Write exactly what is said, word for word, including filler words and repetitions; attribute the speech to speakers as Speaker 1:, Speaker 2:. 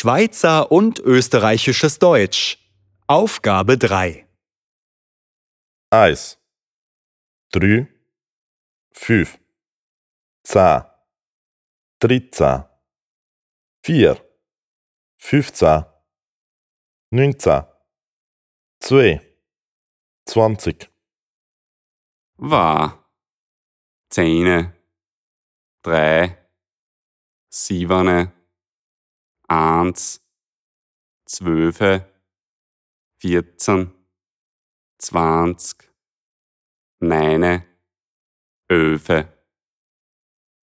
Speaker 1: Schweizer und österreichisches Deutsch. Aufgabe drei.
Speaker 2: eins, drei, fünf, zehn, dreizehn, vier, fünfzehn, neunzehn, zwei, zwanzig.
Speaker 3: War, zehn, drei, sieben, eins, zwölf, vierzehn, zwanzig, neun, elf.